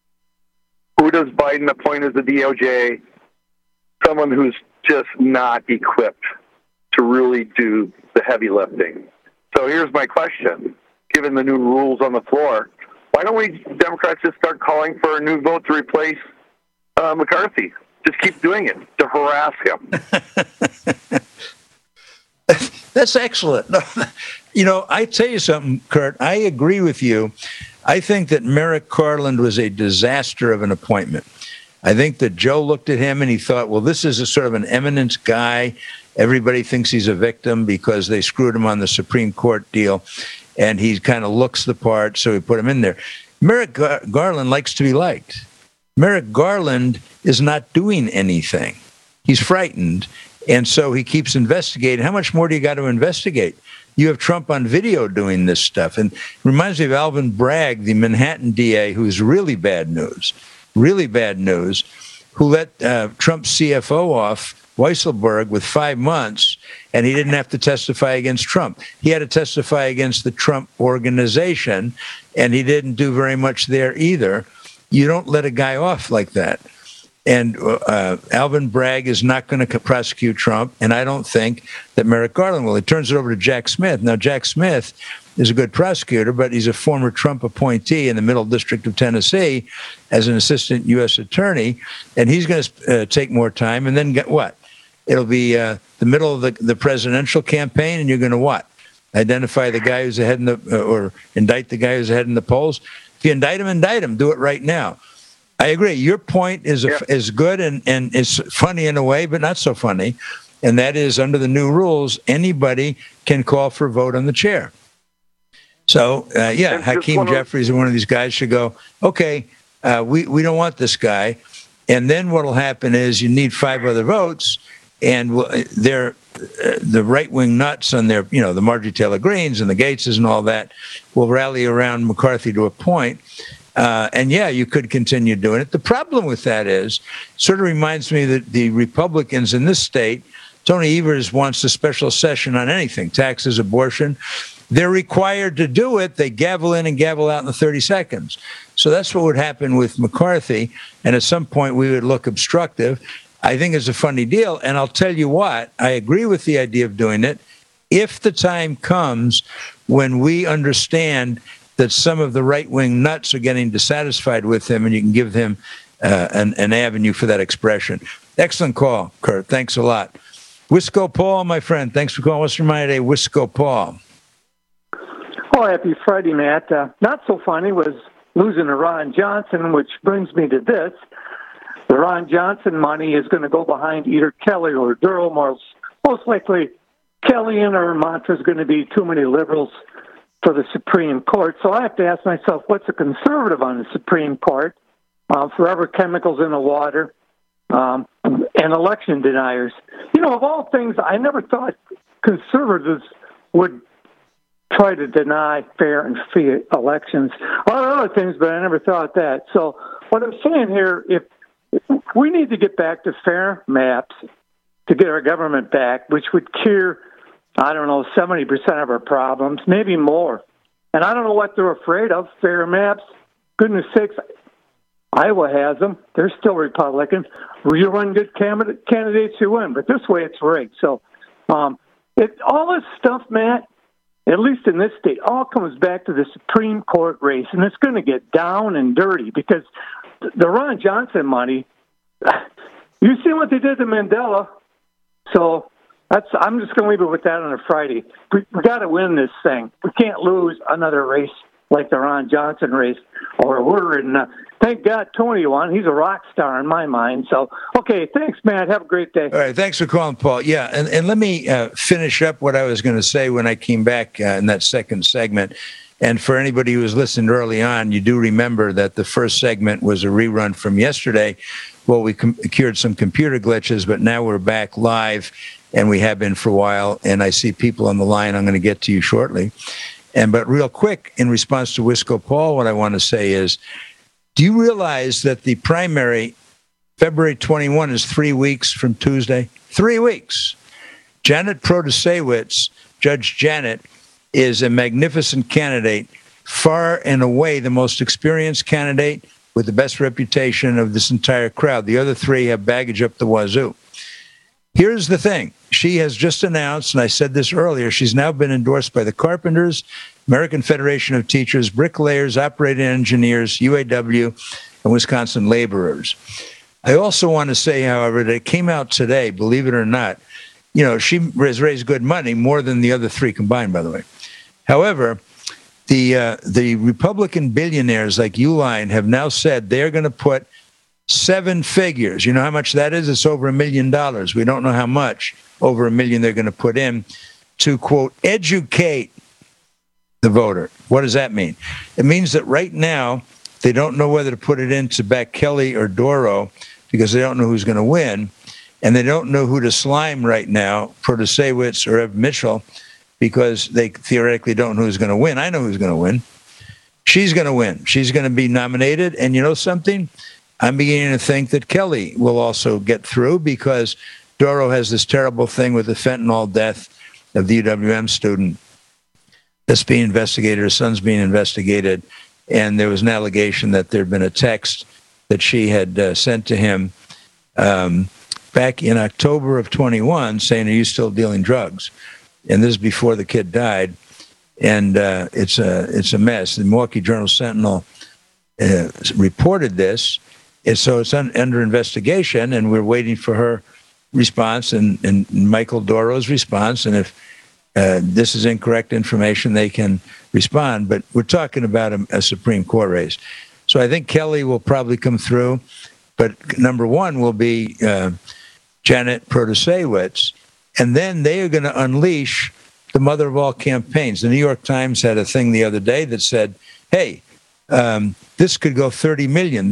who does Biden appoint as the DOJ? Someone who's just not equipped to really do the heavy lifting. So here's my question. Given the new rules on the floor, why don't we Democrats just start calling for a new vote to replace McCarthy? Just keep doing it to harass him.
That's excellent. I tell you something, Kurt. I agree with you. I think that Merrick Garland was a disaster of an appointment. I think that Joe looked at him and he thought, well, this is a sort of an eminent guy. Everybody thinks he's a victim because they screwed him on the Supreme Court deal, and he kind of looks the part, so he put him in there. Merrick Garland likes to be liked. Merrick Garland is not doing anything. He's frightened, and so he keeps investigating. How much more do you got to investigate? You have Trump on video doing this stuff. And it reminds me of Alvin Bragg, the Manhattan DA, who's really bad news, who let Trump's CFO off, Weisselberg, with 5 months, and he didn't have to testify against Trump. He had to testify against the Trump organization, and he didn't do very much there either. You don't let a guy off like that. And Alvin Bragg is not going to prosecute Trump, and I don't think that Merrick Garland will. He turns it over to Jack Smith. Now, Jack Smith is a good prosecutor, but he's a former Trump appointee in the Middle District of Tennessee as an assistant U.S. attorney, and he's going to take more time. And then get what? It'll be the middle of the presidential campaign, and you're going to what? Identify the guy who's ahead in or indict the guy who's ahead in the polls. If you indict him. Do it right now. I agree. Your point is good and it's funny in a way, but not so funny. And that is, under the new rules, anybody can call for a vote on the chair. So, Hakeem Jeffries or one of these guys should go, okay, we don't want this guy. And then what will happen is you need 5 other votes, and they're the right-wing nuts on their, the Marjorie Taylor Greens and the Gateses and all that will rally around McCarthy to a point. You could continue doing it. The problem with that is, sort of reminds me that the Republicans in this state, Tony Evers wants a special session on anything, taxes, abortion. They're required to do it. They gavel in and gavel out in 30 seconds. So that's what would happen with McCarthy. And at some point, we would look obstructive. I think it's a funny deal. And I'll tell you what, I agree with the idea of doing it if the time comes when we understand that some of the right-wing nuts are getting dissatisfied with him, and you can give him an avenue for that expression. Excellent call, Kurt. Thanks a lot. Wisco Paul, my friend. Thanks for calling. What's your mind today, Wisco Paul?
Oh, happy Friday, Matt. Not so funny was losing to Ron Johnson, which brings me to this. The Ron Johnson money is going to go behind either Kelly or Durham, or most likely Kelly and her mantra is going to be too many liberals for the Supreme Court. So I have to ask myself, what's a conservative on the Supreme Court? forever chemicals in the water, and election deniers. You know, of all things, I never thought conservatives would try to deny fair and free elections. A lot of other things, but I never thought that. So what I'm saying here, if we need to get back to fair maps to get our government back, which would cure, 70% of our problems, maybe more. And I don't know what they're afraid of, fair maps. Goodness sakes, Iowa has them. They're still Republican. You run good candidates, you win. But this way, it's rigged. So all this stuff, Matt, at least in this state, all comes back to the Supreme Court race. And it's going to get down and dirty because the Ron Johnson money, you see what they did to Mandela. So I'm just going to leave it with that on a Friday. We got to win this thing. We can't lose another race like the Ron Johnson race, or we're in. Thank God Tony won. He's a rock star in my mind. So, okay, thanks, Matt. Have a great day.
All right, thanks for calling, Paul. Yeah, and let me finish up what I was going to say when I came back in that second segment. And for anybody who was listening early on, you do remember that the first segment was a rerun from yesterday. Well, we cured some computer glitches, but now we're back live, and we have been for a while. And I see people on the line. I'm going to get to you shortly. But real quick, in response to Wisco Paul, what I want to say is, do you realize that the primary, February 21, is 3 weeks from Tuesday? 3 weeks. Janet Protasewicz, Judge Janet, is a magnificent candidate, far and away the most experienced candidate with the best reputation of this entire crowd. The other three have baggage up the wazoo. Here's the thing. She has just announced, and I said this earlier, she's now been endorsed by the Carpenters, American Federation of Teachers, Bricklayers, Operating Engineers, UAW, and Wisconsin Laborers. I also want to say, however, that it came out today, believe it or not, you know, she has raised good money, more than the other three combined, by the way. However, the Republican billionaires like Uline have now said they're going to put 7 figures. You know how much that is? It's over $1 million. We don't know how much, over $1 million they're going to put in to, quote, educate the voter. What does that mean? It means that right now they don't know whether to put it in to back Kelly or Doro because they don't know who's going to win. And they don't know who to slime right now, Protasewicz or Ev Mitchell, because they theoretically don't know who's going to win. I know who's going to win. She's going to win. She's going to be nominated. And you know something? I'm beginning to think that Kelly will also get through because Doro has this terrible thing with the fentanyl death of the UWM student that's being investigated. Her son's being investigated. And there was an allegation that there had been a text that she had sent to him back in October of 21 saying, are you still dealing drugs? And this is before the kid died. And it's a mess. The Milwaukee Journal-Sentinel reported this. And so it's under investigation, and we're waiting for her response and Michael Doro's response. And if this is incorrect information, they can respond. But we're talking about a Supreme Court race. So I think Kelly will probably come through. But number one will be Janet Protasewicz. And then they are going to unleash the mother of all campaigns. The New York Times had a thing the other day that said, hey, this could go 30 million.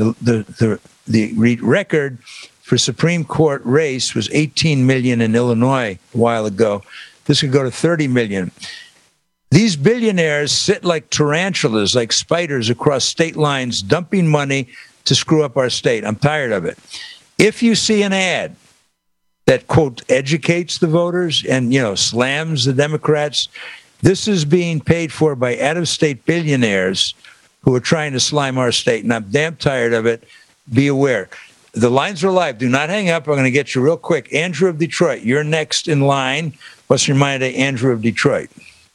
The record for Supreme Court race was 18 million in Illinois a while ago. This could go to 30 million. These billionaires sit like tarantulas, like spiders across state lines, dumping money to screw up our state. I'm tired of it. If you see an ad that, quote, educates the voters and, you know, slams the Democrats, this is being paid for by out-of-state billionaires who are trying to slime our state, and I'm damn tired of it. Be aware. The lines are live. Do not hang up. I'm going to get you real quick. Andrew of Detroit, you're next in line. What's your mind today, Andrew of Detroit?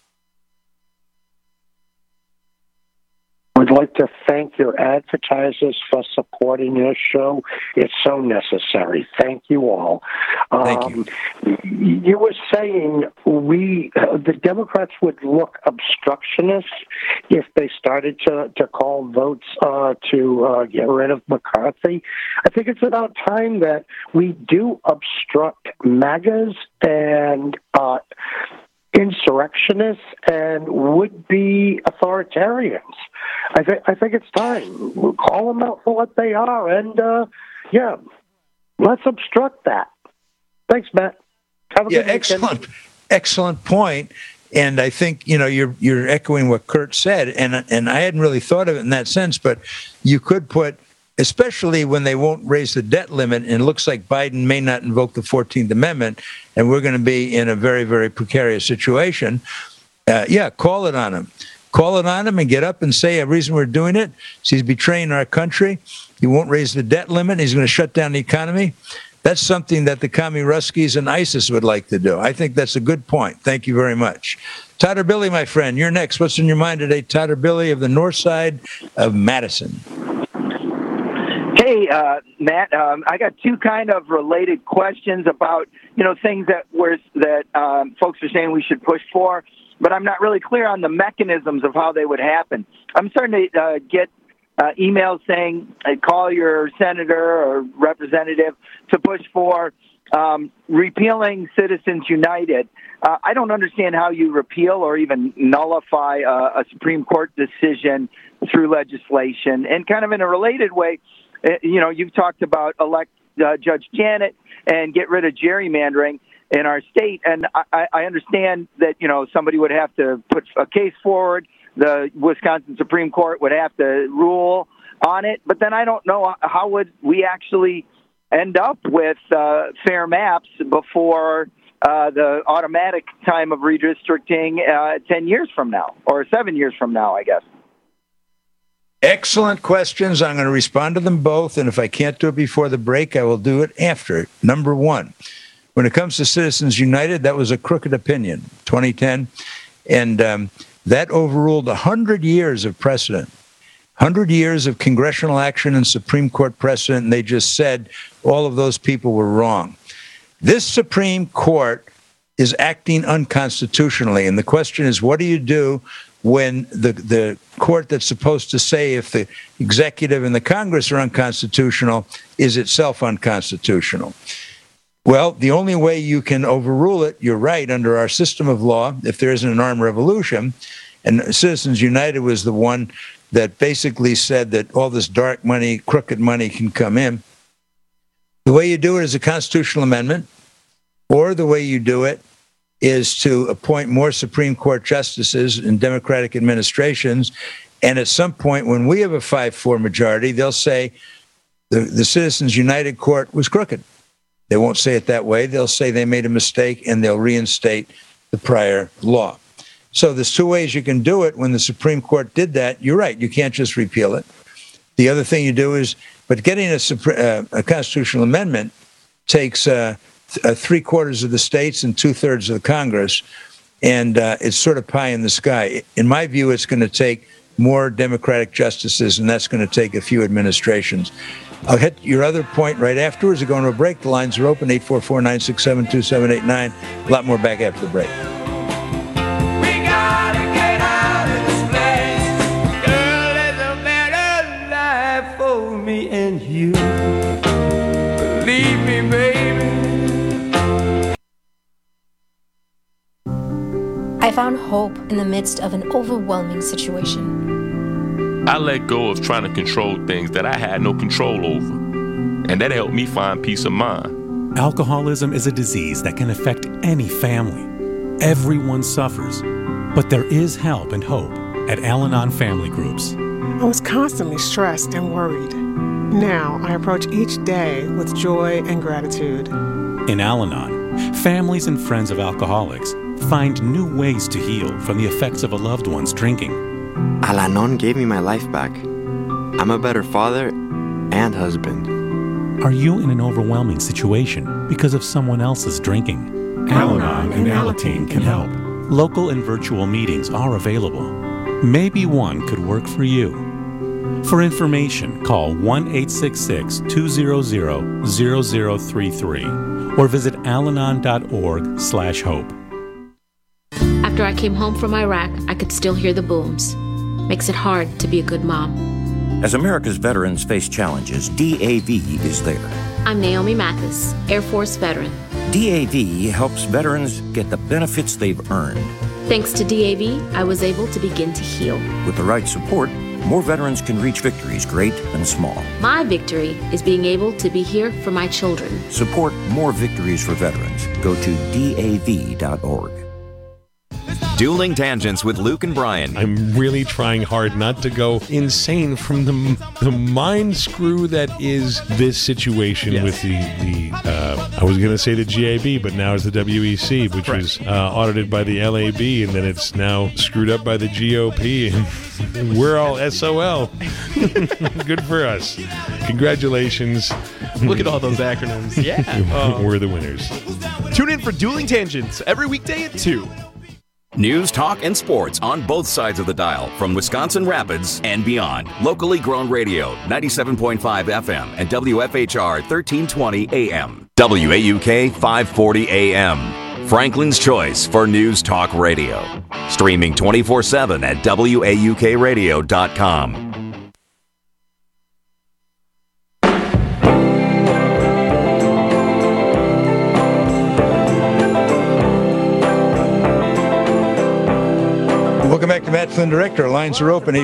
I'd like to thank your advertisers for supporting your show. It's so necessary. Thank you all.
Thank you.
You were saying the Democrats would look obstructionist if they started to call votes to get rid of McCarthy. I think it's about time that we do obstruct MAGAs and insurrectionists and would-be authoritarians. I think it's time. We'll call them out for what they are, and let's obstruct that. Thanks, Matt. Have a good weekend.
Excellent point. And I think you're echoing what Kurt said, and I hadn't really thought of it in that sense, but you could put, especially when they won't raise the debt limit, and it looks like Biden may not invoke the 14th Amendment, and we're going to be in a very, very precarious situation. Call it on him. Call it on him and get up and say a reason we're doing it is he's betraying our country. He won't raise the debt limit. He's going to shut down the economy. That's something that the commie Ruskies and ISIS would like to do. I think that's a good point. Thank you very much. Todd or Billy, my friend, you're next. What's in your mind today? Todd or Billy of the north side of Madison.
Hey, Matt, I got two kind of related questions about, things that folks are saying we should push for, but I'm not really clear on the mechanisms of how they would happen. I'm starting to get emails saying call your senator or representative to push for repealing Citizens United. I don't understand how you repeal or even nullify a Supreme Court decision through legislation. And kind of in a related way, you've talked about elect Judge Janet and get rid of gerrymandering in our state. And I understand that, somebody would have to put a case forward. The Wisconsin Supreme Court would have to rule on it. But then I don't know how would we actually end up with fair maps before the automatic time of redistricting 10 years from now, or 7 years from now, I guess.
Excellent questions. I'm going to respond to them both, and if I can't do it before the break, I will do it after. Number one, when it comes to Citizens United, that was a crooked opinion, 2010, and that overruled 100 years of precedent, 100 years of congressional action and Supreme Court precedent, and they just said all of those people were wrong. This Supreme Court is acting unconstitutionally, and the question is, what do you do when the court that's supposed to say if the executive and the Congress are unconstitutional is itself unconstitutional? Well, the only way you can overrule it, you're right, under our system of law, if there isn't an armed revolution, and Citizens United was the one that basically said that all this dark money, crooked money can come in. The way you do it is a constitutional amendment, or the way you do it is to appoint more Supreme Court justices in Democratic administrations, and at some point when we have a 5-4 majority, they'll say the Citizens United Court was crooked. They won't say it that way. They'll say they made a mistake, and they'll reinstate the prior law. So there's two ways you can do it. When the Supreme Court did that, you're right, you can't just repeal it. The other thing you do is, but getting a constitutional amendment takes 3/4 of the states and 2/3 of the Congress, and it's sort of pie in the sky. In my view, it's going to take more Democratic justices, and that's going to take a few administrations. I'll hit your other point right afterwards. We're going to a break. The lines are open, 844-967-2789. A lot more back after the break.
Me and you, believe me, baby.
I found hope in the midst of an overwhelming situation.
I let go of trying to control things that I had no control over, and that helped me find peace of mind.
Alcoholism is a disease that can affect any family. Everyone suffers, but there is help and hope at Al-Anon Family Groups.
I was constantly stressed and worried. Now I approach each day with joy and gratitude.
In Al-Anon, families and friends of alcoholics find new ways to heal from the effects of a loved one's drinking.
Al-Anon gave me my life back. I'm a better father and husband.
Are you in an overwhelming situation because of someone else's drinking? Al-Anon and Alateen can help. Local and virtual meetings are available. Maybe one could work for you. For information, call 1-866-200-0033 or visit alanon.org/hope.
After I came home from Iraq, I could still hear the booms. Makes it hard to be a good mom.
As America's veterans face challenges, DAV is there.
I'm Naomi Mathis, Air Force veteran.
DAV helps veterans get the benefits they've earned.
Thanks to DAV, I was able to begin to heal.
With the right support, more veterans can reach victories great and small.
My victory is being able to be here for my children.
Support more victories for veterans. Go to DAV.org.
Dueling Tangents with Luke and Brian.
I'm really trying hard not to go insane from the mind screw that is this situation with the I was going to say the GAB, but now it's the WEC, which was audited by the LAB, and then it's now screwed up by the GOP, and we're all SOL. Good for us. Congratulations.
Look at all those acronyms. Yeah.
We're the winners.
Tune in for Dueling Tangents every weekday at 2.
News, talk, and sports on both sides of the dial from Wisconsin Rapids and beyond. Locally grown radio, 97.5 FM and WFHR 1320 AM. WAUK 540 AM. Franklin's choice for news talk radio. Streaming 24/7 at WAUKradio.com.
Welcome back to Matt Flynn Director. Lines are open,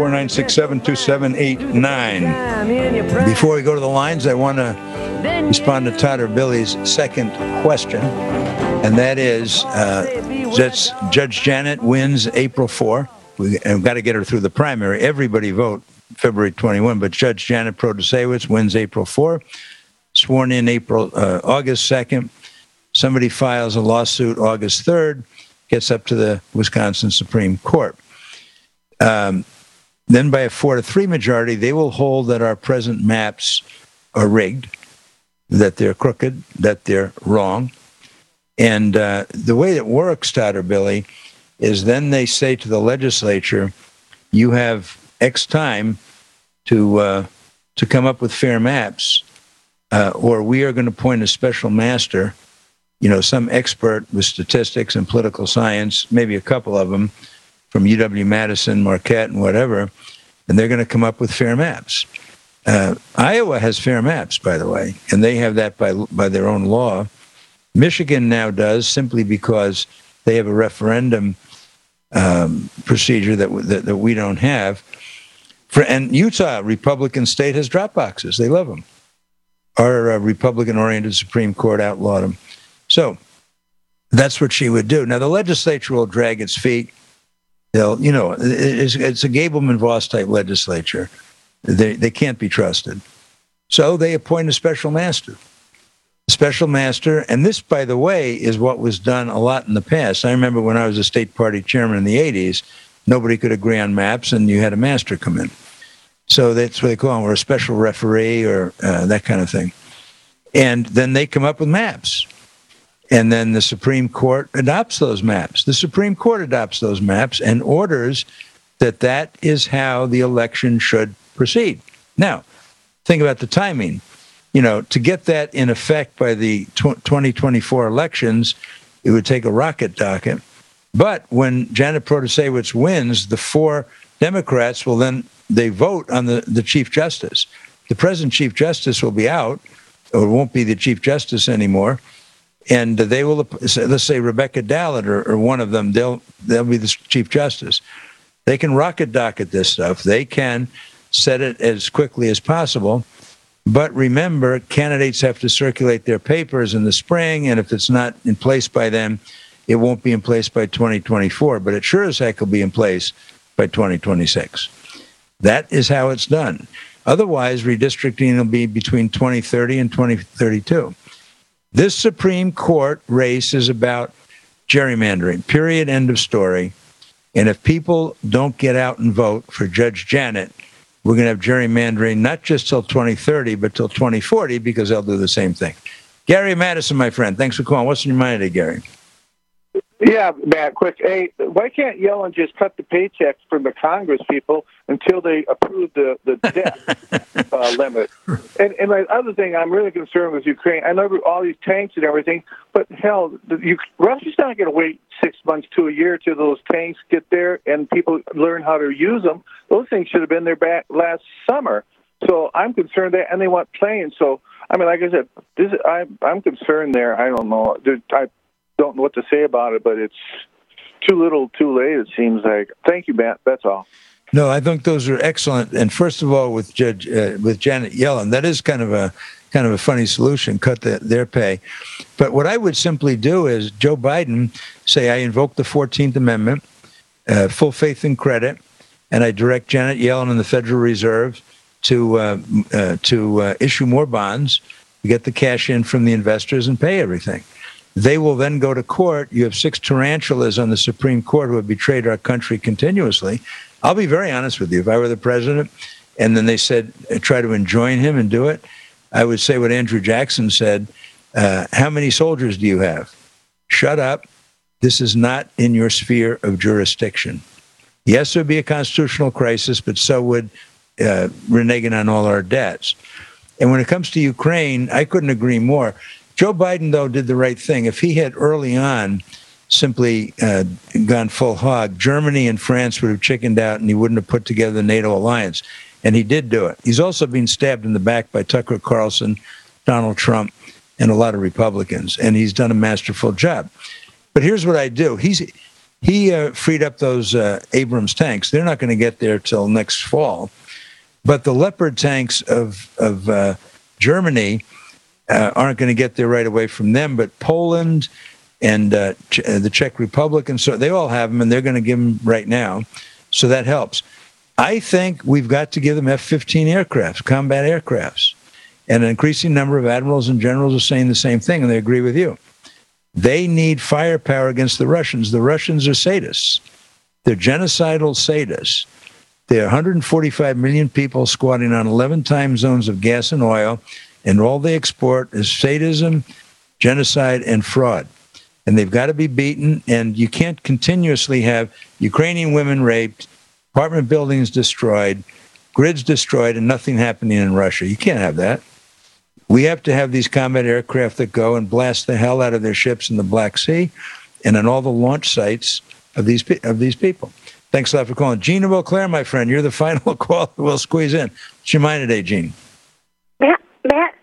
844-967-2789. Before we go to the lines, I want to respond to Todd or Billy's second question, and that is, Judge Janet wins April 4. We've got to get her through the primary. Everybody vote February 21, but Judge Janet Protasewicz wins April 4, sworn in August 2nd. Somebody files a lawsuit August 3rd. Gets up to the Wisconsin Supreme Court. Then by a 4-3 majority, they will hold that our present maps are rigged, that they're crooked, that they're wrong. And the way it works, Todd or Billy, is then they say to the legislature, you have X time to come up with fair maps, or we are going to appoint a special master, some expert with statistics and political science, maybe a couple of them from UW-Madison, Marquette, and whatever, and they're going to come up with fair maps. Iowa has fair maps, by the way, and they have that by their own law. Michigan now does, simply because they have a referendum procedure that we don't have. And Utah, Republican state, has drop boxes. They love them. Our Republican-oriented Supreme Court outlawed them. So that's what she would do. Now, the legislature will drag its feet. It's a Gableman-Voss type legislature. They can't be trusted. So they appoint a special master. Special master, and this, by the way, is what was done a lot in the past. I remember when I was a state party chairman in the 80s, nobody could agree on maps, and you had a master come in. So that's what they call them, or a special referee, or that kind of thing. And then they come up with maps. And then the Supreme Court adopts those maps. The Supreme Court adopts those maps and orders that is how the election should proceed. Now, think about the timing. To get that in effect by the 2024 elections, it would take a rocket docket. But when Janet Protasewicz wins, the 4 Democrats will they vote on the Chief Justice. The present Chief Justice will be out, or won't be the Chief Justice anymore. And they will, let's say Rebecca Dallett or one of them, they'll be the Chief Justice. They can rocket docket this stuff. They can set it as quickly as possible. But remember, candidates have to circulate their papers in the spring, and if it's not in place by then, it won't be in place by 2024. But it sure as heck will be in place by 2026. That is how it's done. Otherwise, redistricting will be between 2030 and 2032. This Supreme Court race is about gerrymandering, period, end of story. And if people don't get out and vote for Judge Janet, we're going to have gerrymandering not just till 2030, but till 2040, because they'll do the same thing. Gary Madison, my friend, thanks for calling. What's in your mind today, Gary?
Yeah, Matt, quick. Hey, why can't Yellen just cut the paychecks from the Congress people until they approve the debt limit? And my other thing, I'm really concerned with Ukraine. I know all these tanks and everything, but hell, Russia's not going to wait 6 months to a year till those tanks get there and people learn how to use them. Those things should have been there back last summer. So I'm concerned that, and they want planes. So I mean, like I said, I'm concerned there. I don't know. I don't know what to say about it, but it's too little, too late. It seems like. Thank you, Matt. That's all.
No, I think those are excellent. And first of all, with Janet Yellen, that is kind of a funny solution. Cut their pay. But what I would simply do is Joe Biden say, I invoke the 14th Amendment, full faith and credit, and I direct Janet Yellen and the Federal Reserve to issue more bonds, get the cash in from the investors, and pay everything. They will then go to court. You have 6 tarantulas on the Supreme Court who have betrayed our country continuously. I'll be very honest with you. If I were the president and then they said, try to enjoin him and do it, I would say what Andrew Jackson said, how many soldiers do you have? Shut up. This is not in your sphere of jurisdiction. Yes, there would be a constitutional crisis, but so would reneging on all our debts. And when it comes to Ukraine, I couldn't agree more. Joe Biden, though, did the right thing. If he had early on simply gone full hog, Germany and France would have chickened out and he wouldn't have put together the NATO alliance. And he did do it. He's also been stabbed in the back by Tucker Carlson, Donald Trump, and a lot of Republicans. And he's done a masterful job. But here's what I do. He freed up those Abrams tanks. They're not going to get there till next fall. But the Leopard tanks of Germany aren't going to get there right away from them. But Poland and the Czech Republic, and so they all have them, and they're going to give them right now. So that helps. I think we've got to give them F-15 aircrafts, combat aircrafts. And an increasing number of admirals and generals are saying the same thing, and they agree with you. They need firepower against the Russians. The Russians are sadists. They're genocidal sadists. There are 145 million people squatting on 11 time zones of gas and oil, and all they export is sadism, genocide, and fraud. And they've got to be beaten, and you can't continuously have Ukrainian women raped, apartment buildings destroyed, grids destroyed, and nothing happening in Russia. You can't have that. We have to have these combat aircraft that go and blast the hell out of their ships in the Black Sea and on all the launch sites of these people. Thanks a lot for calling. Gene of Eau Claire, my friend, you're the final call we'll squeeze in. What's your mind today, Gene?
Matt,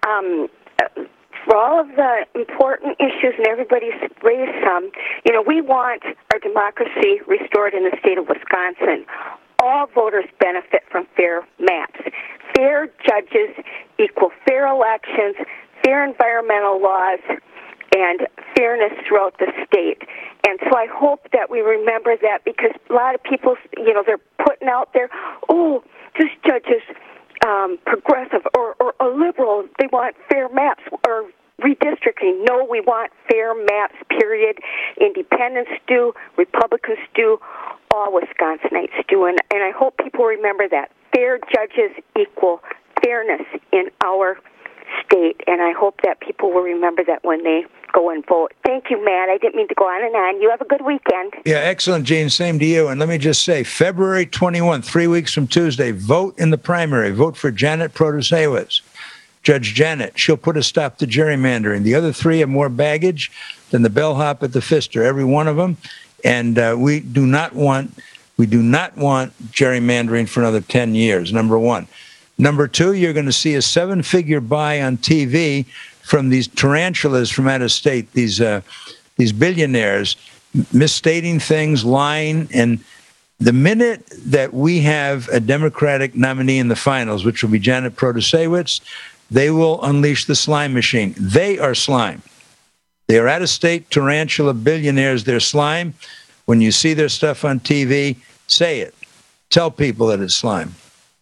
for all of the important issues, and everybody's raised some, we want our democracy restored in the state of Wisconsin. All voters benefit from fair maps. Fair judges equal fair elections, fair environmental laws, and fairness throughout the state. And so I hope that we remember that, because a lot of people, they're putting out there, oh, this judge is progressive or a liberal. They want fair maps or redistricting. No, we want fair maps, period. Independents do, Republicans do, all Wisconsinites do. And I hope people remember that. Fair judges equal fairness in our state. And I hope that people will remember that when they go and vote. Thank you, Matt. I didn't mean to go on and on. You have a good weekend.
Yeah, excellent, Gene. Same to you. And let me just say, February 21, 3 weeks from Tuesday, vote in the primary. Vote for Janet Protasiewicz. Judge Janet, she'll put a stop to gerrymandering. The other 3 have more baggage than the bellhop at the Pfister, every one of them. And we do not want gerrymandering for another 10 years, number one. Number 2, you're going to see a 7-figure buy on TV from these tarantulas from out of state, these billionaires misstating things, lying. And the minute that we have a Democratic nominee in the finals, which will be Janet Protasiewicz, they will unleash the slime machine. They are slime. They are out-of-state tarantula billionaires. They're slime. When you see their stuff on TV, say it. Tell people that it's slime.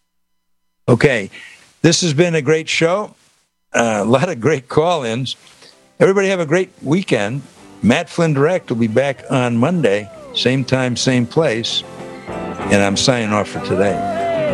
Okay, this has been a great show. A lot of great call-ins. Everybody have a great weekend. Matt Flynn Direct will be back on Monday, same time, same place. And I'm signing off for today.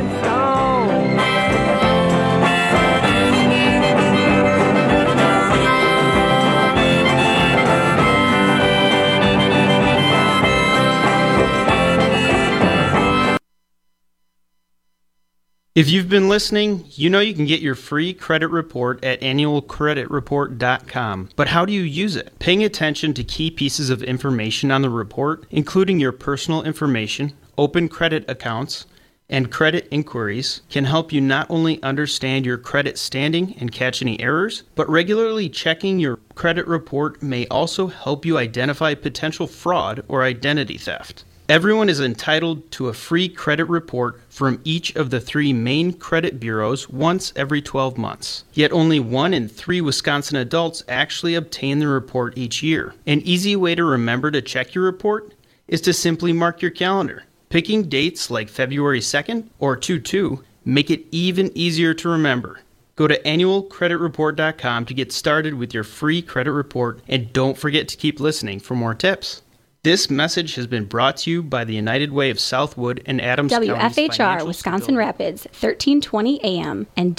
If you've been listening, you know you can get your free credit report at annualcreditreport.com. But how do you use it? Paying attention to key pieces of information on the report, including your personal information, open credit accounts, and credit inquiries can help you not only understand your credit standing and catch any errors, but regularly checking your credit report may also help you identify potential fraud or identity theft. Everyone is entitled to a free credit report from each of the 3 main credit bureaus once every 12 months. Yet only 1 in 3 Wisconsin adults actually obtain the report each year. An easy way to remember to check your report is to simply mark your calendar. Picking dates like February 2nd or 2/2 make it even easier to remember. Go to annualcreditreport.com to get started with your free credit report, and don't forget to keep listening for more tips. This message has been brought to you by the United Way of Southwood and Adams County's
WFHR,
Financial
Wisconsin Rapids, 1320 AM, and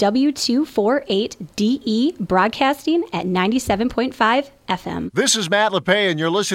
W248DE, broadcasting at 97.5 FM.
This is Matt LePay, and you're listening